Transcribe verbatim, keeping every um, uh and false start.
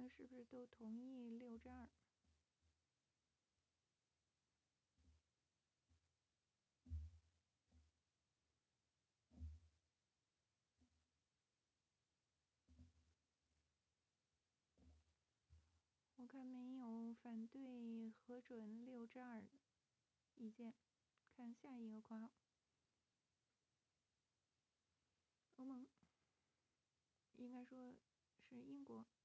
是不是都同意六之二？我看没有反对核准六之二意见。看下一个括号，欧盟应该说是英国